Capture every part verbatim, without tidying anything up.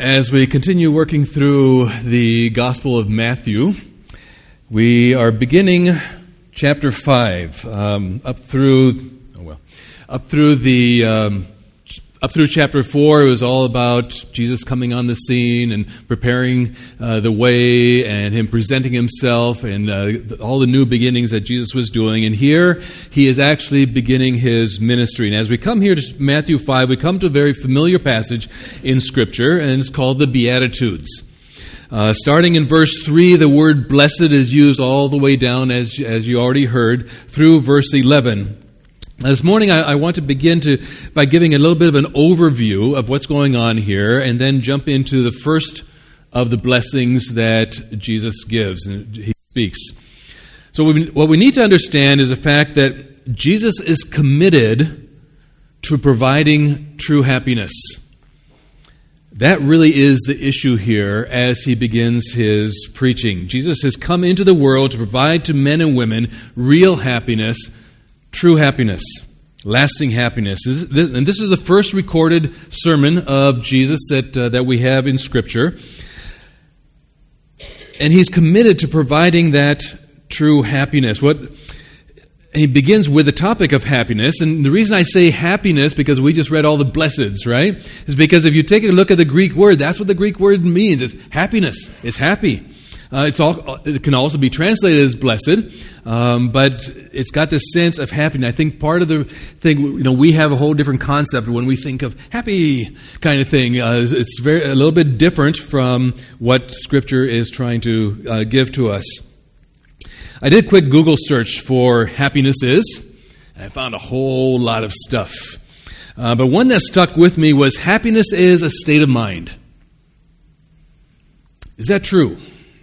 As we continue working through the Gospel of Matthew, we are beginning chapter five, um, up through oh well, up through the um, up through chapter four. It was all about Jesus coming on the scene and preparing uh, the way, and him presenting himself, and uh, all the new beginnings that Jesus was doing. And here he is actually beginning his ministry. And as we come here to Matthew five, we come to a very familiar passage in Scripture, and it's called the Beatitudes. Uh, starting in verse three, the word blessed is used all the way down, as, as you already heard, through verse eleven. This morning, I, I want to begin to by giving a little bit of an overview of what's going on here, and then jump into the first of the blessings that Jesus gives and he speaks. So we, what we need to understand is the fact that Jesus is committed to providing true happiness. That really is the issue here as he begins his preaching. Jesus has come into the world to provide to men and women real happiness, true happiness, lasting happiness. This is, and this is the first recorded sermon of Jesus that uh, that we have in Scripture. And he's committed to providing that true happiness. What and he begins with the topic of happiness. And the reason I say happiness, because we just read all the blesseds, right? Is because if you take a look at the Greek word, that's what the Greek word means. It's happiness. It's happy. Uh, it's all. It can also be translated as blessed, um, but it's got this sense of happiness. I think part of the thing, you know, we have a whole different concept when we think of happy kind of thing. Uh, it's very a little bit different from what Scripture is trying to uh, give to us. I did a quick Google search for happiness is, and I found a whole lot of stuff. Uh, but one that stuck with me was happiness is a state of mind. Is that true?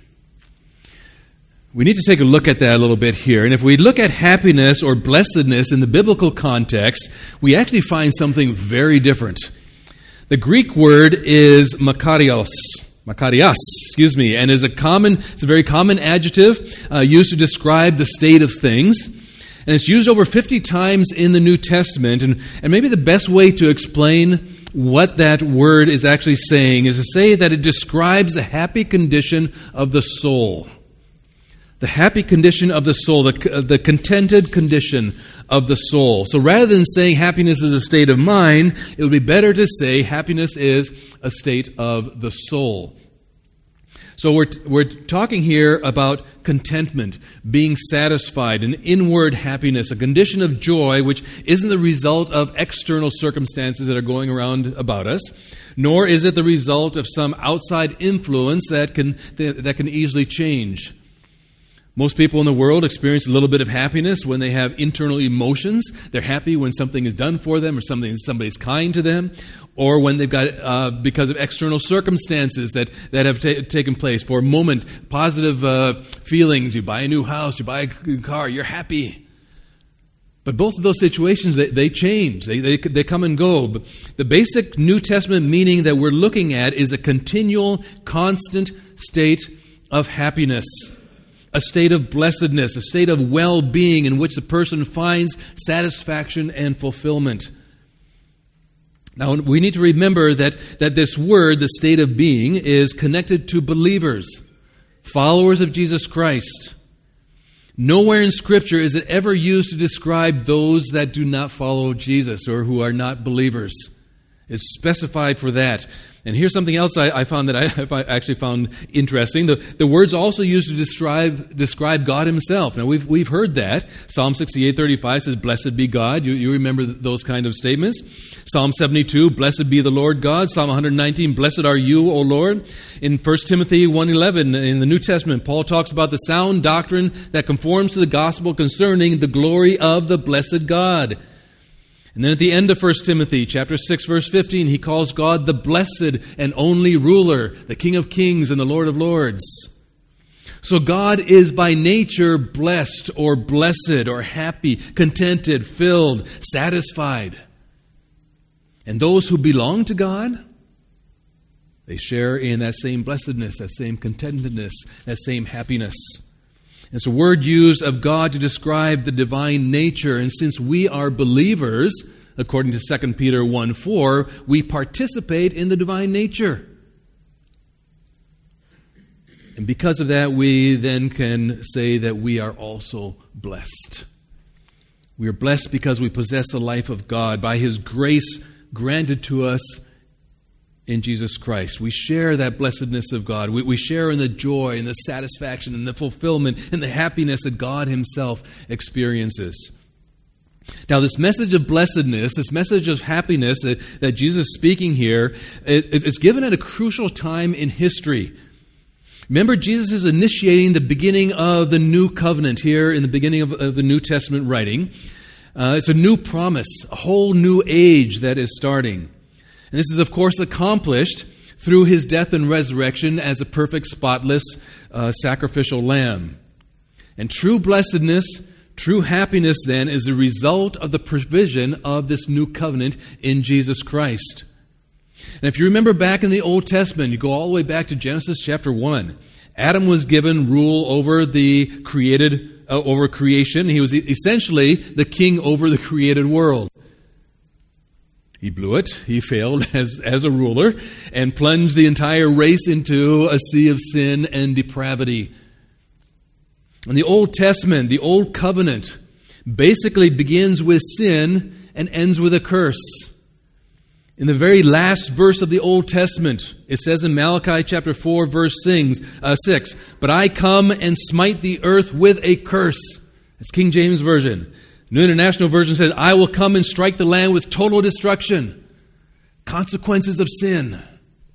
We need to take a look at that a little bit here. And if we look at happiness or blessedness in the biblical context, we actually find something very different. The Greek word is makarios, makarios, excuse me, and is a common, it's a very common adjective uh, used to describe the state of things. And it's used over fifty times in the New Testament. And, and maybe the best way to explain what that word is actually saying is to say that it describes a happy condition of the soul. The happy condition of the soul, the, the contented condition of the soul. So rather than saying happiness is a state of mind, it would be better to say happiness is a state of the soul. So we're we're talking here about contentment, being satisfied, an inward happiness, a condition of joy which isn't the result of external circumstances that are going around about us, nor is it the result of some outside influence that can that can easily change. Most people in the world experience a little bit of happiness when they have internal emotions. They're happy when something is done for them or something somebody's kind to them, or when they've got, uh, because of external circumstances that, that have ta- taken place. For a moment, positive uh, feelings. You buy a new house, you buy a car, you're happy. But both of those situations, they, they change. They, they, they come and go. But the basic New Testament meaning that we're looking at is a continual, constant state of happiness. A state of blessedness, a state of well-being in which the person finds satisfaction and fulfillment. Now, we need to remember that, that this word, the state of being, is connected to believers, followers of Jesus Christ. Nowhere in Scripture is it ever used to describe those that do not follow Jesus or who are not believers. It's specified for that. And here's something else I, I found that I, I actually found interesting. The, the word's also used to describe describe God Himself. Now, we've we've heard that. Psalm sixty-eight thirty-five says, "Blessed be God." You, you remember those kind of statements. Psalm seventy-two, "Blessed be the Lord God." Psalm one nineteen, "Blessed are you, O Lord." In First Timothy one eleven, in the New Testament, Paul talks about the sound doctrine that conforms to the gospel concerning the glory of the blessed God. And then at the end of First Timothy chapter six, verse fifteen, he calls God the blessed and only ruler, the King of kings and the Lord of lords. So God is by nature blessed or blessed or happy, contented, filled, satisfied. And those who belong to God, they share in that same blessedness, that same contentedness, that same happiness. It's a word used of God to describe the divine nature. And since we are believers, according to Second Peter one four, we participate in the divine nature. And because of that, we then can say that we are also blessed. We are blessed because we possess the life of God by His grace granted to us in Jesus Christ. We share that blessedness of God. We, we share in the joy and the satisfaction and the fulfillment and the happiness that God Himself experiences. Now, this message of blessedness, this message of happiness that, that Jesus is speaking here, it, it's given at a crucial time in history. Remember, Jesus is initiating the beginning of the new covenant here in the beginning of, of the New Testament writing. Uh, it's a new promise, a whole new age that is starting. And this is, of course, accomplished through His death and resurrection as a perfect, spotless, uh, sacrificial lamb. And true blessedness, true happiness, then, is a result of the provision of this new covenant in Jesus Christ. And if you remember back in the Old Testament, you go all the way back to Genesis chapter one. Adam was given rule over the created, uh, over creation. He was essentially the king over the created world. He blew it. He failed as, as a ruler and plunged the entire race into a sea of sin and depravity. And the Old Testament, the Old Covenant, basically begins with sin and ends with a curse. In the very last verse of the Old Testament, it says in Malachi chapter four, verse six, "But I come and smite the earth with a curse." That's King James Version. New International Version says, "I will come and strike the land with total destruction." Consequences of sin. In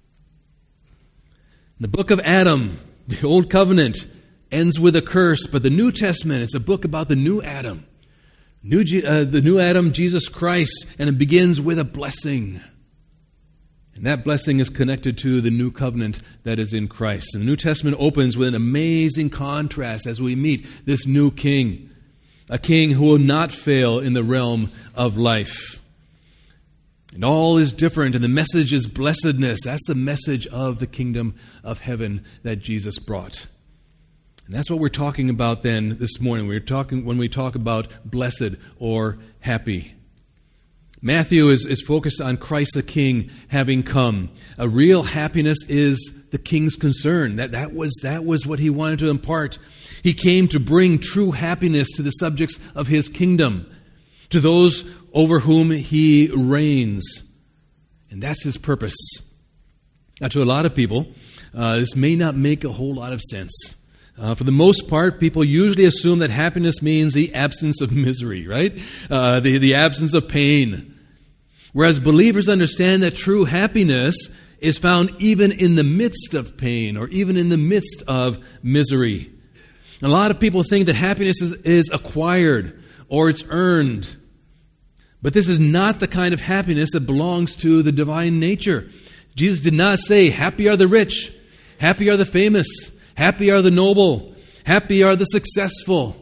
the book of Adam, the Old Covenant, ends with a curse, but the New Testament, it's a book about the new Adam. New, uh, the new Adam, Jesus Christ, and it begins with a blessing. And that blessing is connected to the new covenant that is in Christ. And the New Testament opens with an amazing contrast as we meet this new king. A king who will not fail in the realm of life. And all is different, and the message is blessedness. That's the message of the kingdom of heaven that Jesus brought. And that's what we're talking about then this morning. We're talking when we talk about blessed or happy. Matthew is, is focused on Christ the King having come. A real happiness is the King's concern. That, that, was, that was what He wanted to impart. He came to bring true happiness to the subjects of His kingdom, to those over whom He reigns. And that's His purpose. Now, to a lot of people, uh, this may not make a whole lot of sense. Uh, for the most part, people usually assume that happiness means the absence of misery, right? Uh, the, the absence of pain. Whereas believers understand that true happiness is found even in the midst of pain or even in the midst of misery. A lot of people think that happiness is, is acquired or it's earned. But this is not the kind of happiness that belongs to the divine nature. Jesus did not say, "Happy are the rich, happy are the famous, happy are the noble, happy are the successful."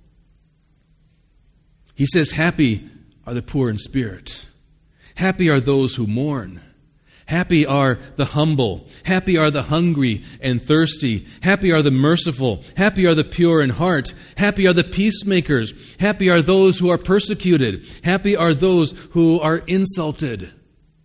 He says, "Happy are the poor in spirit. Happy are those who mourn. Happy are the humble. Happy are the hungry and thirsty. Happy are the merciful. Happy are the pure in heart. Happy are the peacemakers. Happy are those who are persecuted. Happy are those who are insulted." When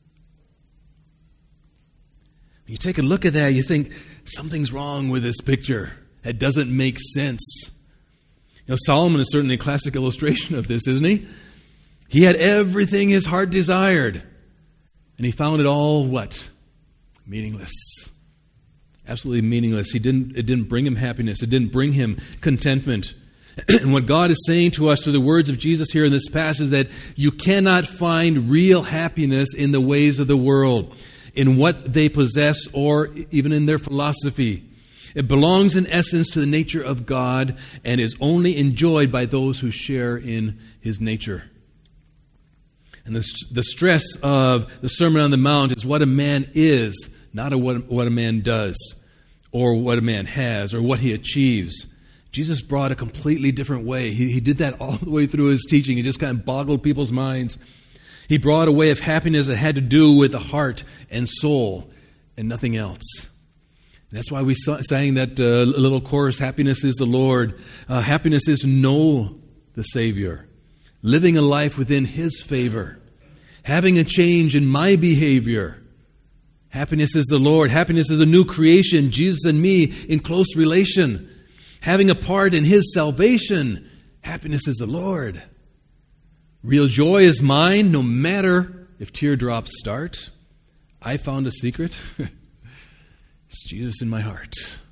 you take a look at that, you think, something's wrong with this picture. It doesn't make sense. You know, Solomon is certainly a classic illustration of this, isn't he? He had everything his heart desired. And he found it all what? Meaningless. Absolutely meaningless. He didn't, it didn't bring him happiness. It didn't bring him contentment. And what God is saying to us through the words of Jesus here in this passage is that you cannot find real happiness in the ways of the world, in what they possess, or even in their philosophy. It belongs in essence to the nature of God and is only enjoyed by those who share in His nature. And the, the stress of the Sermon on the Mount is what a man is, not a, what, what a man does, or what a man has, or what he achieves. Jesus brought a completely different way. He, he did that all the way through His teaching. He just kind of boggled people's minds. He brought a way of happiness that had to do with the heart and soul and nothing else. That's why we sang that uh, little chorus, "Happiness is the Lord." Uh, happiness is to know the Savior, living a life within His favor, having a change in my behavior, Happiness is the Lord. Happiness is a new creation, Jesus and me in close relation. Having a part in His salvation. Happiness is the Lord. Real joy is mine, no matter if teardrops start. I found a secret. It's Jesus in my heart.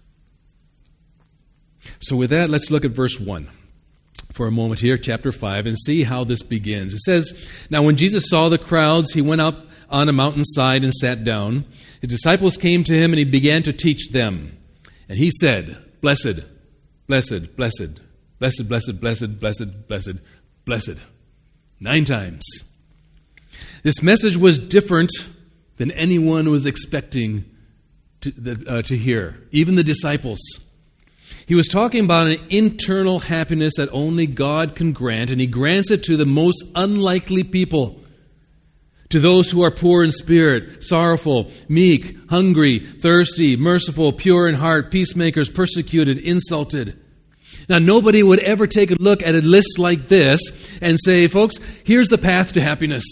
So with that, let's look at verse one for a moment here, chapter five, and see how this begins. It says, "Now when Jesus saw the crowds, He went up on a mountainside and sat down. His disciples came to Him, and He began to teach them. And He said, Blessed, blessed, blessed, blessed, blessed, blessed, blessed, blessed, blessed." Nine times. This message was different than anyone was expecting to, uh, to hear, even the disciples. He was talking about an internal happiness that only God can grant, and He grants it to the most unlikely people. To those who are poor in spirit, sorrowful, meek, hungry, thirsty, merciful, pure in heart, peacemakers, persecuted, insulted. Now, nobody would ever take a look at a list like this and say, folks, here's the path to happiness.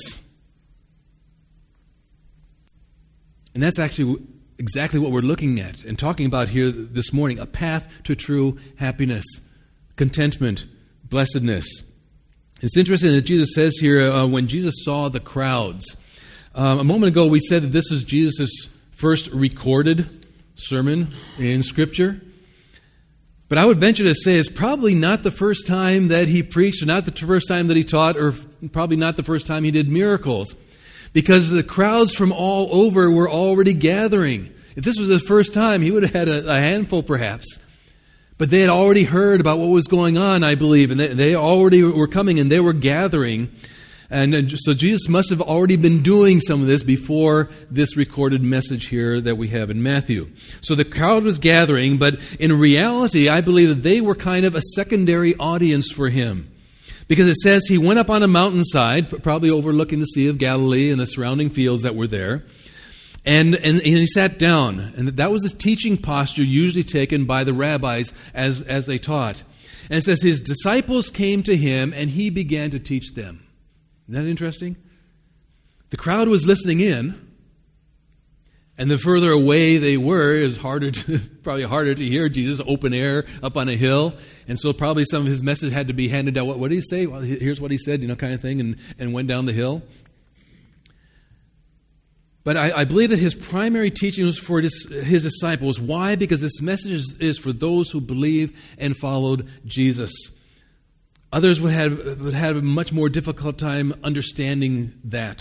And that's actually exactly what we're looking at and talking about here this morning, a path to true happiness, contentment, blessedness. It's interesting that Jesus says here, uh, when Jesus saw the crowds. Um, a moment ago we said that this is Jesus' first recorded sermon in Scripture. But I would venture to say it's probably not the first time that He preached, or not the first time that He taught, or probably not the first time He did miracles. Because the crowds from all over were already gathering. If this was His first time, He would have had a, a handful perhaps. But they had already heard about what was going on, I believe, and they, they already were coming and they were gathering. And, and so Jesus must have already been doing some of this before this recorded message here that we have in Matthew. So the crowd was gathering, but in reality, I believe that they were kind of a secondary audience for Him. Because it says He went up on a mountainside, probably overlooking the Sea of Galilee and the surrounding fields that were there. And, and, and He sat down. And that was the teaching posture usually taken by the rabbis as, as they taught. And it says His disciples came to Him and He began to teach them. Isn't that interesting? The crowd was listening in. And the further away they were, it was harder to, probably harder to hear Jesus open air up on a hill. And so probably some of His message had to be handed down. What, what did He say? Well, here's what He said, you know, kind of thing, and, and went down the hill. But I, I believe that His primary teaching was for his, his disciples. Why? Because this message is, is for those who believe and followed Jesus. Others would have, would have a much more difficult time understanding that.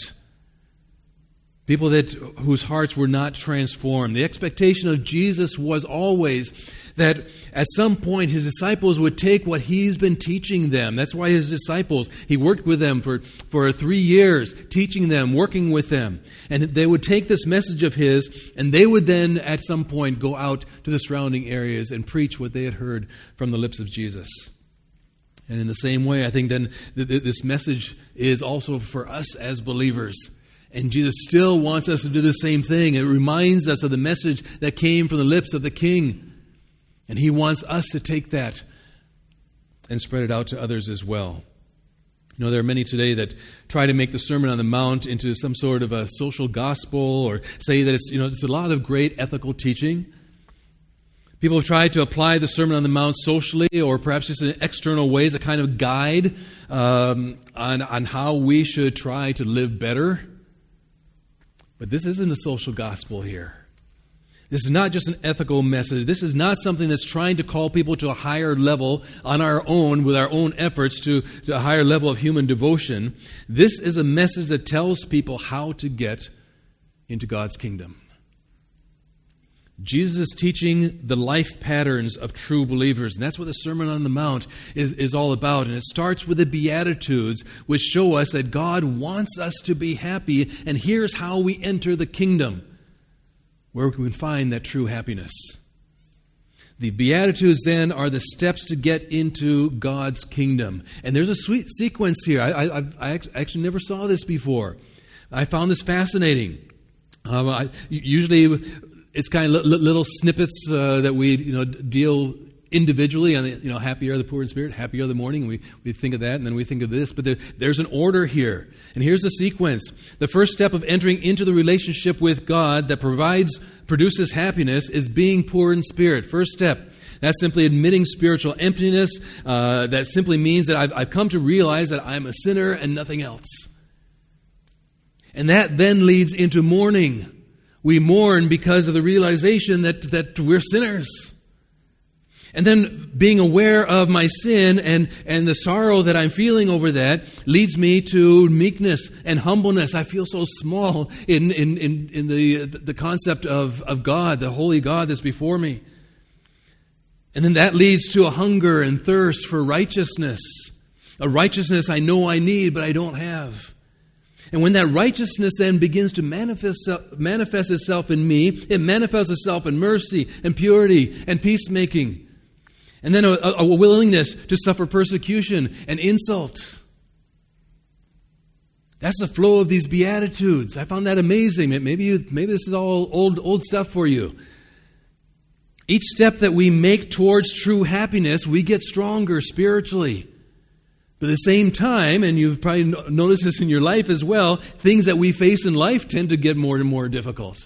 People that whose hearts were not transformed. The expectation of Jesus was always that at some point His disciples would take what He's been teaching them. That's why His disciples, He worked with them for, for three years, teaching them, working with them. And they would take this message of His, and they would then at some point go out to the surrounding areas and preach what they had heard from the lips of Jesus. And in the same way, I think then this message is also for us as believers. And Jesus still wants us to do the same thing. It reminds us of the message that came from the lips of the King. And He wants us to take that and spread it out to others as well. You know, there are many today that try to make the Sermon on the Mount into some sort of a social gospel, or say that it's, you know, it's a lot of great ethical teaching. People have tried to apply the Sermon on the Mount socially, or perhaps just in external ways, a kind of guide um, on, on how we should try to live better. But this isn't a social gospel here. This is not just an ethical message. This is not something that's trying to call people to a higher level on our own, with our own efforts, to, to a higher level of human devotion. This is a message that tells people how to get into God's kingdom. Jesus is teaching the life patterns of true believers. And that's what the Sermon on the Mount is, is all about. And it starts with the Beatitudes, which show us that God wants us to be happy. And here's how we enter the kingdom, where we can find that true happiness. The Beatitudes then are the steps to get into God's kingdom. And there's a sweet sequence here. I, I, I actually never saw this before. I found this fascinating. Um, I, usually... It's kind of little snippets uh, that we, you know, deal individually, on the, you know, happy are the poor in spirit, happy are the mourning, and we, we think of that, and then we think of this. But there, there's an order here. And here's the sequence. The first step of entering into the relationship with God that provides, produces happiness is being poor in spirit. First step. That's simply admitting spiritual emptiness. Uh, that simply means that I've, I've come to realize that I'm a sinner and nothing else. And that then leads into mourning. We mourn because of the realization that, that we're sinners. And then being aware of my sin and, and the sorrow that I'm feeling over that leads me to meekness and humbleness. I feel so small in, in, in, in the, the concept of, of God, the holy God that's before me. And then that leads to a hunger and thirst for righteousness. A righteousness I know I need, but I don't have. And when that righteousness then begins to manifest, manifest itself in me, it manifests itself in mercy and purity and peacemaking. And then a, a willingness to suffer persecution and insult. That's the flow of these Beatitudes. I found that amazing. Maybe you, maybe this is all old, old stuff for you. Each step that we make towards true happiness, we get stronger spiritually. But at the same time, and you've probably noticed this in your life as well, things that we face in life tend to get more and more difficult.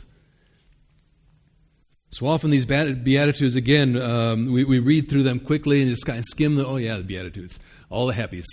So often these Beatitudes, again, um, we, we read through them quickly and just kind of skim the, oh yeah, the Beatitudes, all the happies.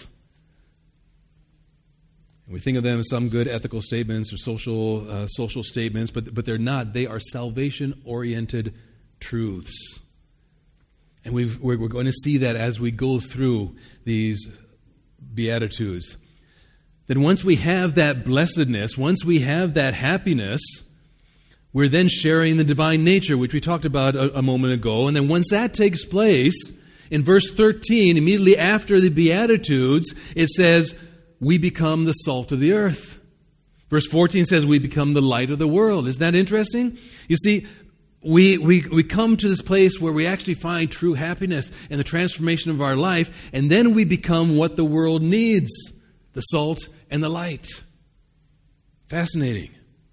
And we think of them as some good ethical statements or social uh, social statements, but, but they're not. They are salvation-oriented truths. And we've, we're, we're going to see that as we go through these Beatitudes. Then once we have that blessedness, once we have that happiness, we're then sharing the divine nature, which we talked about a, a moment ago. And then once that takes place, in verse thirteen, immediately after the Beatitudes, it says, we become the salt of the earth. Verse fourteen says, we become the light of the world. Isn't that interesting? You see, we, we, we come to this place where we actually find true happiness and the transformation of our life, and then we become what the world needs, the salt and the light. Fascinating.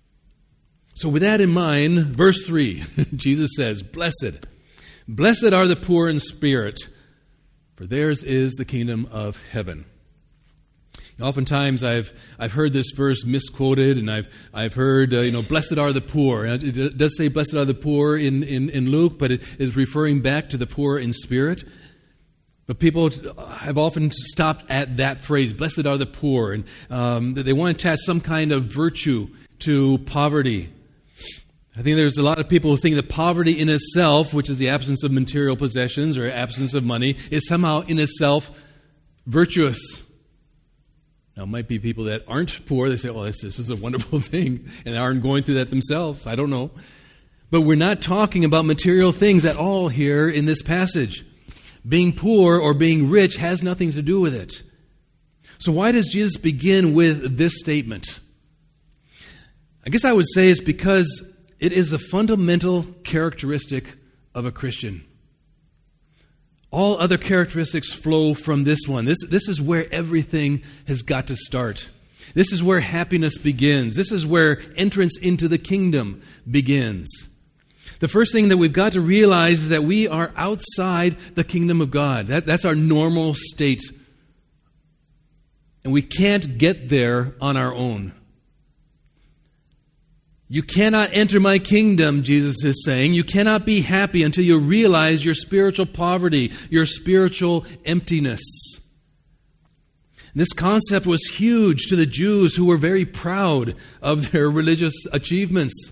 So with that in mind, verse three, Jesus says, Blessed, blessed are the poor in spirit, for theirs is the kingdom of heaven. Oftentimes I've I've heard this verse misquoted, and I've I've heard uh, you know blessed are the poor. And it does say blessed are the poor in, in, in Luke, but it is referring back to the poor in spirit. But people have often stopped at that phrase, blessed are the poor, and um, they want to attach some kind of virtue to poverty. I think there's a lot of people who think that poverty in itself, which is the absence of material possessions or absence of money, is somehow in itself virtuous. Now, it might be people that aren't poor. They say, oh, this, this is a wonderful thing, and aren't going through that themselves. I don't know. But we're not talking about material things at all here in this passage. Being poor or being rich has nothing to do with it. So why does Jesus begin with this statement? I guess I would say it's because it is the fundamental characteristic of a Christian. All other characteristics flow from this one. This, this is where everything has got to start. This is where happiness begins. This is where entrance into the kingdom begins. The first thing that we've got to realize is that we are outside the kingdom of God. That, that's our normal state. And we can't get there on our own. You cannot enter my kingdom, Jesus is saying. You cannot be happy until you realize your spiritual poverty, your spiritual emptiness. This concept was huge to the Jews who were very proud of their religious achievements.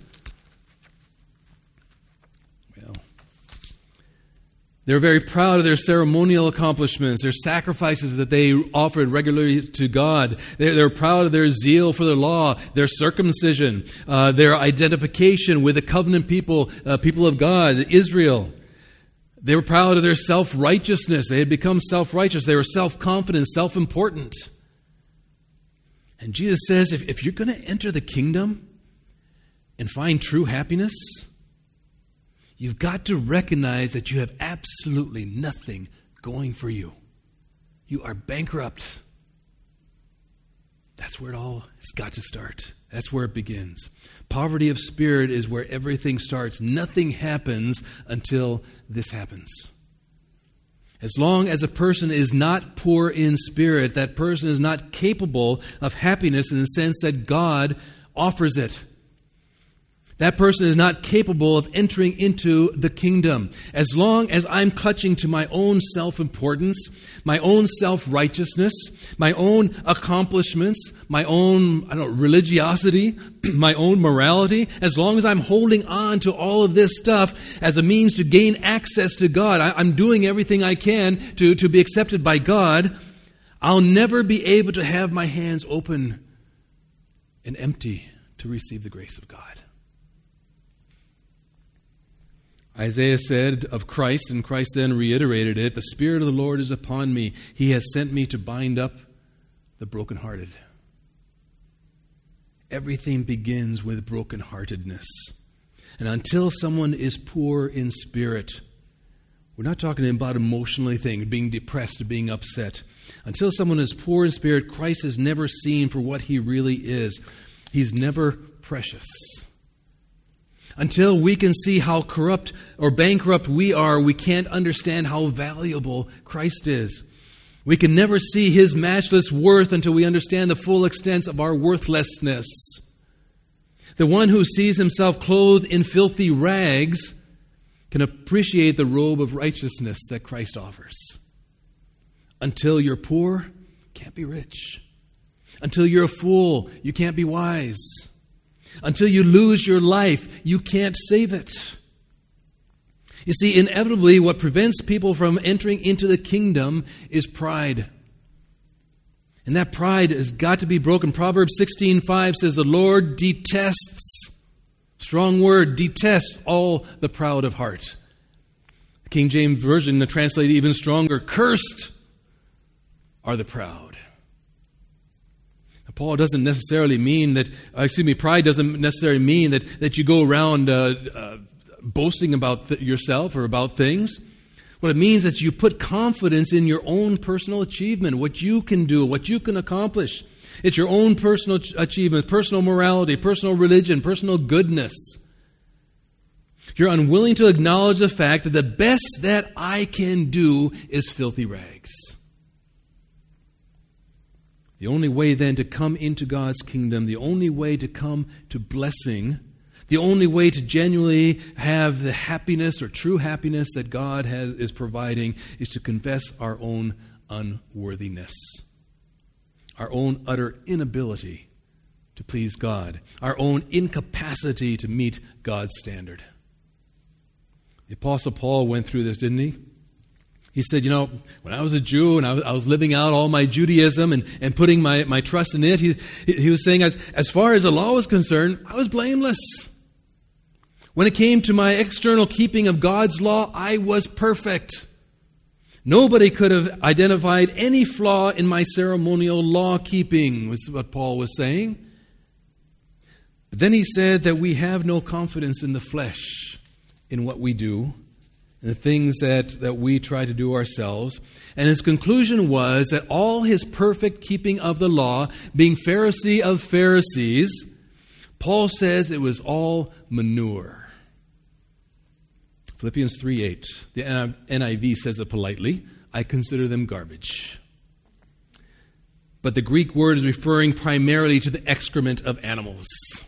Well, they were very proud of their ceremonial accomplishments, their sacrifices that they offered regularly to God. They, they were proud of their zeal for the law, their circumcision, uh, their identification with the covenant people, uh, people of God, Israel. They were proud of their self-righteousness. They had become self-righteous. They were self-confident, self-important. And Jesus says, if, if you're going to enter the kingdom and find true happiness, you've got to recognize that you have absolutely nothing going for you. You are bankrupt. That's where it all has got to start. That's where it begins. Poverty of spirit is where everything starts. Nothing happens until this happens. As long as a person is not poor in spirit, that person is not capable of happiness in the sense that God offers it. That person is not capable of entering into the kingdom. As long as I'm clutching to my own self-importance, my own self-righteousness, my own accomplishments, my own I don't know, religiosity, my own morality, as long as I'm holding on to all of this stuff as a means to gain access to God, I, I'm doing everything I can to, to be accepted by God, I'll never be able to have my hands open and empty to receive the grace of God. Isaiah said of Christ, and Christ then reiterated it, "The Spirit of the Lord is upon me. He has sent me to bind up the brokenhearted." Everything begins with brokenheartedness. And until someone is poor in spirit, we're not talking about emotionally things, being depressed or being upset. Until someone is poor in spirit, Christ is never seen for what he really is. He's never precious. Until we can see how corrupt or bankrupt we are, we can't understand how valuable Christ is. We can never see his matchless worth until we understand the full extent of our worthlessness. The one who sees himself clothed in filthy rags can appreciate the robe of righteousness that Christ offers. Until you're poor, you can't be rich. Until you're a fool, you can't be wise. Until you lose your life, you can't save it. You see, inevitably, what prevents people from entering into the kingdom is pride. And that pride has got to be broken. Proverbs sixteen five says, "The Lord detests," strong word, detests all the proud of heart. The King James Version translated even stronger, "Cursed are the proud." Paul doesn't necessarily mean that, uh, excuse me, pride doesn't necessarily mean that, that you go around uh, uh, boasting about th- yourself or about things. What it means is you put confidence in your own personal achievement, what you can do, what you can accomplish. It's your own personal ch- achievement, personal morality, personal religion, personal goodness. You're unwilling to acknowledge the fact that the best that I can do is filthy rags. The only way then to come into God's kingdom, the only way to come to blessing, the only way to genuinely have the happiness or true happiness that God has, is providing is to confess our own unworthiness, our own utter inability to please God, our own incapacity to meet God's standard. The Apostle Paul went through this, didn't he? He said, you know, when I was a Jew and I was, I was living out all my Judaism and, and putting my, my trust in it, he, he was saying, as, as far as the law was concerned, I was blameless. When it came to my external keeping of God's law, I was perfect. Nobody could have identified any flaw in my ceremonial law keeping, was what Paul was saying. But then he said that we have no confidence in the flesh, in what we do, and the things that, that we try to do ourselves. And his conclusion was that all his perfect keeping of the law, being Pharisee of Pharisees, Paul says it was all manure. Philippians three eight, the N I V says it politely, I consider them garbage. But the Greek word is referring primarily to the excrement of animals.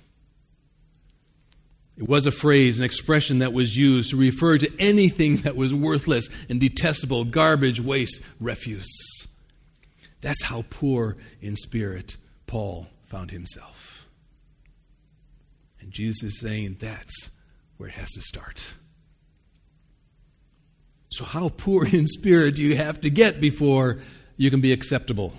It was a phrase, an expression that was used to refer to anything that was worthless and detestable, garbage, waste, refuse. That's how poor in spirit Paul found himself. And Jesus is saying that's where it has to start. So how poor in spirit do you have to get before you can be acceptable?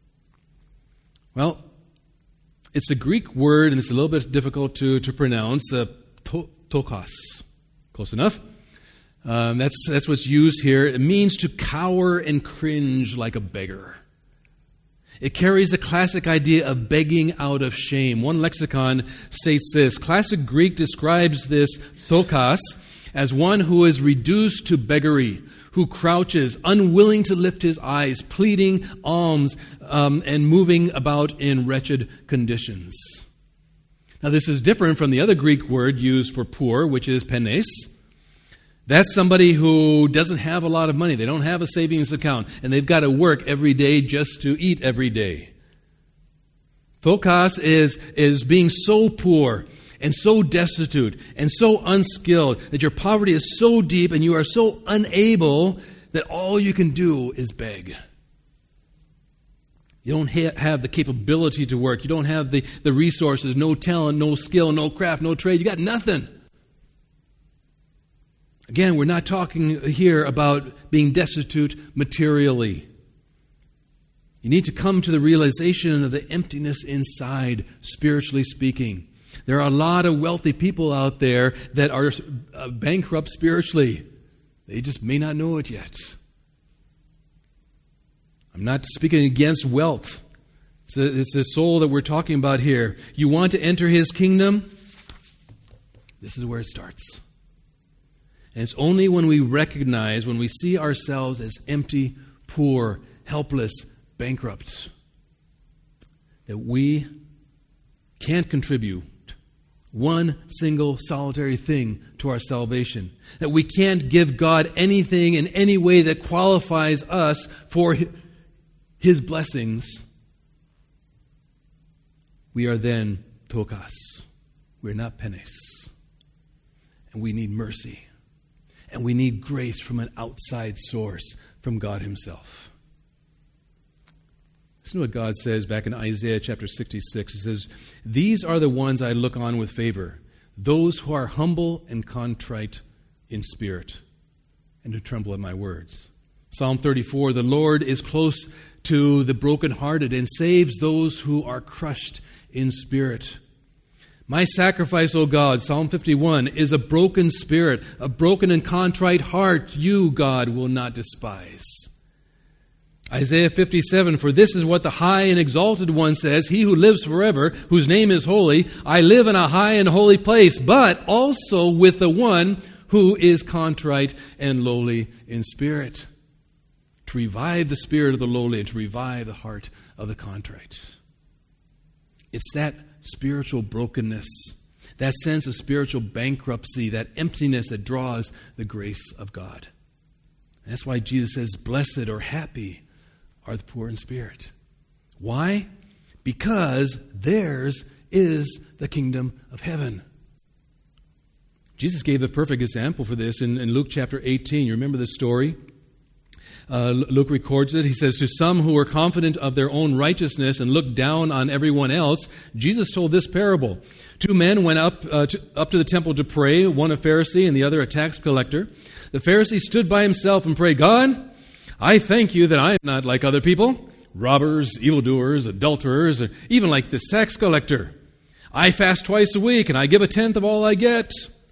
Well, it's a Greek word, and it's a little bit difficult to, to pronounce, uh, to, tokos. Close enough. Um, that's, that's what's used here. It means to cower and cringe like a beggar. It carries the classic idea of begging out of shame. One lexicon states this. Classic Greek describes this tokos as one who is reduced to beggary, who crouches, unwilling to lift his eyes, pleading alms, um, and moving about in wretched conditions. Now, this is different from the other Greek word used for poor, which is penes. That's somebody who doesn't have a lot of money. They don't have a savings account, and they've got to work every day just to eat every day. Phokos is, is being so poor and so destitute and so unskilled that your poverty is so deep and you are so unable that all you can do is beg. You don't ha- have the capability to work. You don't have the, the resources, no talent, no skill, no craft, no trade. You got nothing. Again, we're not talking here about being destitute materially. You need to come to the realization of the emptiness inside, spiritually speaking. There are a lot of wealthy people out there that are bankrupt spiritually. They just may not know it yet. I'm not speaking against wealth. It's a, it's a soul that we're talking about here. You want to enter His kingdom? This is where it starts. And it's only when we recognize, when we see ourselves as empty, poor, helpless, bankrupt, that we can't contribute one single solitary thing to our salvation, that we can't give God anything in any way that qualifies us for His blessings, we are then phokos. We're not penes. And we need mercy. And we need grace from an outside source, from God Himself. Listen to what God says back in Isaiah chapter sixty-six. It says, "These are the ones I look on with favor, those who are humble and contrite in spirit, and who tremble at my words." Psalm thirty-four, "The Lord is close to the brokenhearted and saves those who are crushed in spirit." My sacrifice, O God, Psalm fifty-one, is a broken spirit, a broken and contrite heart you, God, will not despise. Isaiah fifty-seven, "For this is what the high and exalted one says, He who lives forever, whose name is holy, I live in a high and holy place, but also with the one who is contrite and lowly in spirit." To revive the spirit of the lowly and to revive the heart of the contrite. It's that spiritual brokenness, that sense of spiritual bankruptcy, that emptiness that draws the grace of God. And that's why Jesus says, "Blessed or happy are the poor in spirit." Why? Because theirs is the kingdom of heaven. Jesus gave a perfect example for this in, in Luke chapter eighteen. You remember the story? Uh, Luke records it. He says, "To some who were confident of their own righteousness and looked down on everyone else, Jesus told this parable. Two men went up, uh, to, up to the temple to pray, one a Pharisee and the other a tax collector. The Pharisee stood by himself and prayed, 'God, I thank you that I am not like other people, robbers, evildoers, adulterers, or even like this tax collector. I fast twice a week and I give a tenth of all I get.'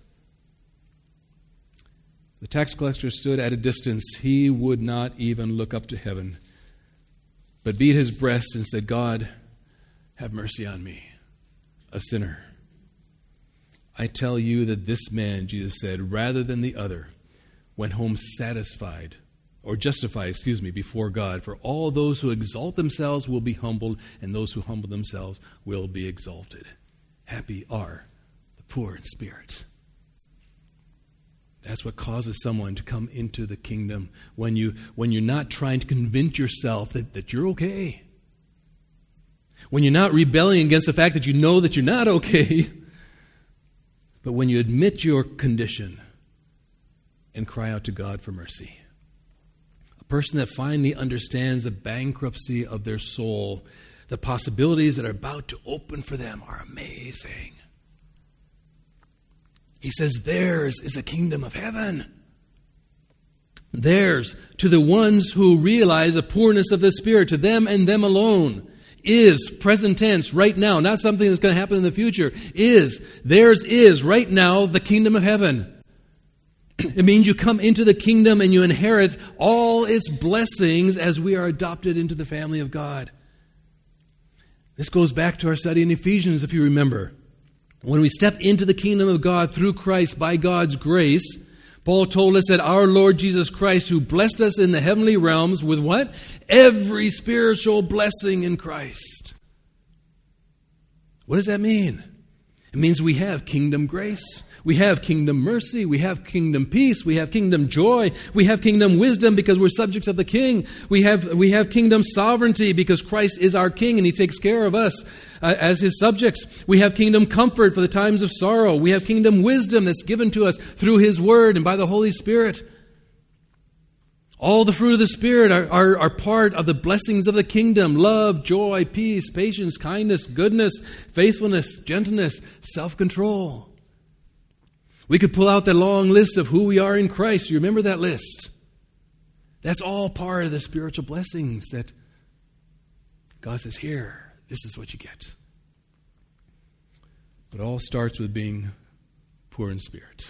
The tax collector stood at a distance. He would not even look up to heaven, but beat his breast and said, 'God, have mercy on me, a sinner.' I tell you that this man," Jesus said, "rather than the other, went home satisfied, or justified, excuse me, before God. For all those who exalt themselves will be humbled, and those who humble themselves will be exalted. Happy are the poor in spirit." That's what causes someone to come into the kingdom, when, you, when you're not trying to convince yourself that, that you're okay. When you're not rebelling against the fact that you know that you're not okay. But when you admit your condition and cry out to God for mercy. A person that finally understands the bankruptcy of their soul, the possibilities that are about to open for them are amazing. He says, theirs is a kingdom of heaven. Theirs, to the ones who realize the poorness of the Spirit, to them and them alone, is, present tense, right now, not something that's going to happen in the future, is, theirs is, right now, the kingdom of heaven. It means you come into the kingdom and you inherit all its blessings as we are adopted into the family of God. This goes back to our study in Ephesians, if you remember. When we step into the kingdom of God through Christ by God's grace, Paul told us that our Lord Jesus Christ, who blessed us in the heavenly realms with what? Every spiritual blessing in Christ. What does that mean? It means we have kingdom grace. We have kingdom mercy. We have kingdom peace. We have kingdom joy. We have kingdom wisdom because we're subjects of the King. We have, we have kingdom sovereignty because Christ is our King and He takes care of us uh, as His subjects. We have kingdom comfort for the times of sorrow. We have kingdom wisdom that's given to us through His Word and by the Holy Spirit. All the fruit of the Spirit are, are, are part of the blessings of the kingdom. Love, joy, peace, patience, kindness, goodness, faithfulness, gentleness, self-control. We could pull out the long list of who we are in Christ. You remember that list? That's all part of the spiritual blessings that God says, here, this is what you get. But it all starts with being poor in spirit.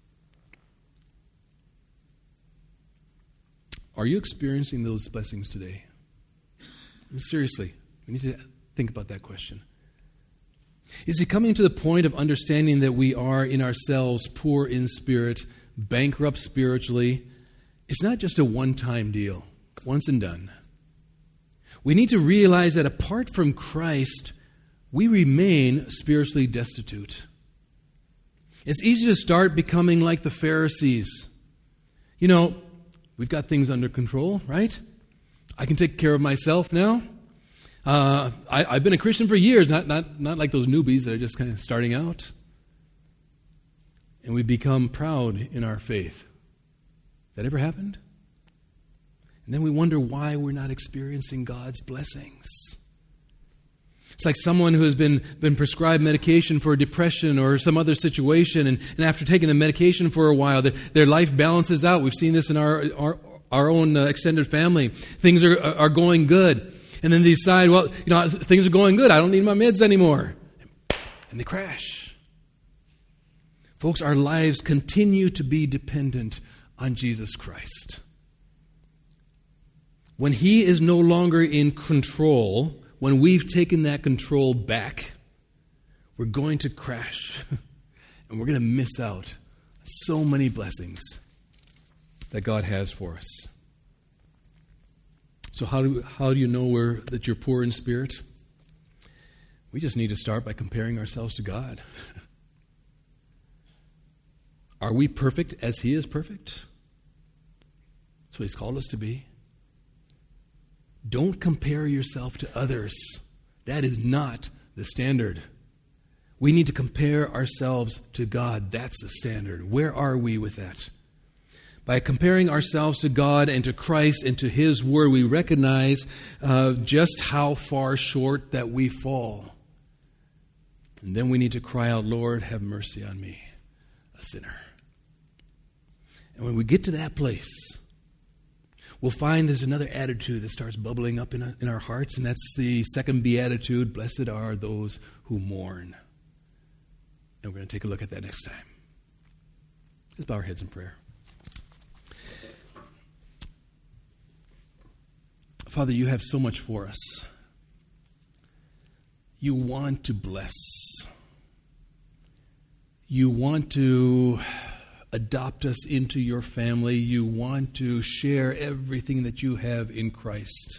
Are you experiencing those blessings today? I mean, seriously, we need to think about that question. Is it coming to the point of understanding that we are in ourselves poor in spirit, bankrupt spiritually? It's not just a one-time deal, once and done. We need to realize that apart from Christ, we remain spiritually destitute. It's easy to start becoming like the Pharisees. You know, we've got things under control, right? I can take care of myself now. Uh, I, I've been a Christian for years, not, not, not like those newbies that are just kind of starting out. And we become proud in our faith. Has that ever happened? And then we wonder why we're not experiencing God's blessings. It's like someone who has been, been prescribed medication for depression or some other situation, and, and after taking the medication for a while, their, their life balances out. We've seen this in our our, our own uh, extended family. Things are are going good. And then they decide, well, you know, things are going good. I don't need my meds anymore. And they crash. Folks, our lives continue to be dependent on Jesus Christ. When He is no longer in control, when we've taken that control back, we're going to crash. And we're going to miss out so many blessings that God has for us. So how do, how do you know where, that you're poor in spirit? We just need to start by comparing ourselves to God. Are we perfect as He is perfect? That's what He's called us to be. Don't compare yourself to others. That is not the standard. We need to compare ourselves to God. That's the standard. Where are we with that? By comparing ourselves to God and to Christ and to His Word, we recognize uh, just how far short that we fall. And then we need to cry out, Lord, have mercy on me, a sinner. And when we get to that place, we'll find there's another attitude that starts bubbling up in, a, in our hearts, and that's the second beatitude, blessed are those who mourn. And we're going to take a look at that next time. Let's bow our heads in prayer. Father, you have so much for us. You want to bless. You want to adopt us into your family. You want to share everything that you have in Christ.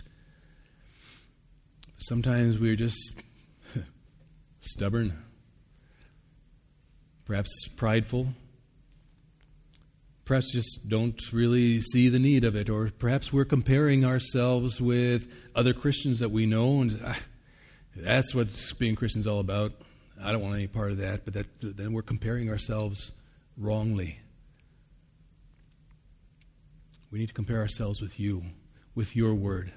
Sometimes we're just stubborn, perhaps prideful, perhaps just don't really see the need of it, or perhaps we're comparing ourselves with other Christians that we know, and ah, that's what being Christian is all about. I don't want any part of that, but that, then we're comparing ourselves wrongly. We need to compare ourselves with you, with your word.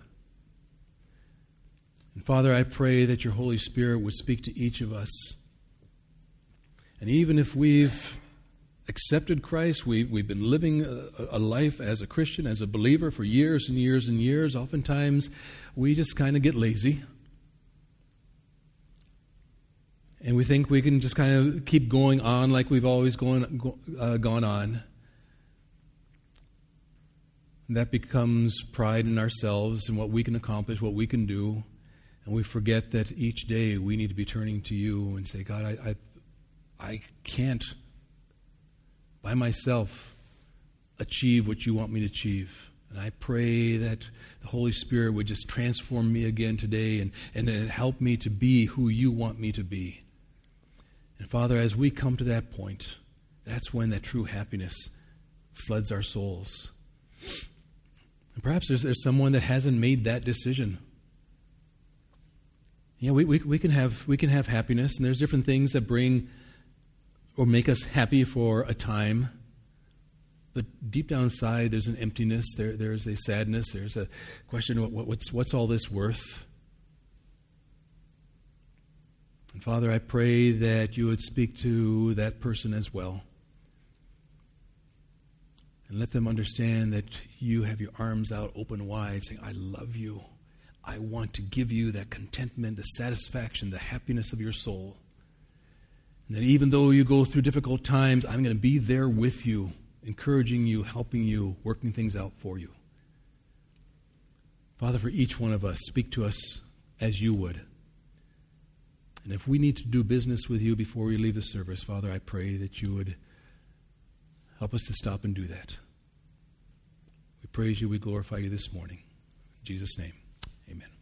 And Father, I pray that your Holy Spirit would speak to each of us. And even if we've accepted Christ, we've, we've been living a, a life as a Christian, as a believer for years and years and years, oftentimes we just kind of get lazy. And we think we can just kind of keep going on like we've always gone, uh, gone on. And that becomes pride in ourselves and what we can accomplish, what we can do. And we forget that each day we need to be turning to you and say, God, I, I, I can't by myself achieve what you want me to achieve. And I pray that the Holy Spirit would just transform me again today and, and, and help me to be who you want me to be. And Father, as we come to that point, That's when that true happiness floods our souls. And perhaps there's, there's someone that hasn't made that decision. Yeah, we, we, we can have we can have happiness, and there's different things that bring or make us happy for a time. But deep down inside, there's an emptiness. There, there's a sadness. There's a question: what, what's what's all this worth? And Father, I pray that you would speak to that person as well, and let them understand that you have your arms out open wide, saying, "I love you. I want to give you that contentment, the satisfaction, the happiness of your soul. And that even though you go through difficult times, I'm going to be there with you, encouraging you, helping you, working things out for you." Father, for each one of us, speak to us as you would. And if we need to do business with you before we leave the service, Father, I pray that you would help us to stop and do that. We praise you, we glorify you this morning. In Jesus' name, amen.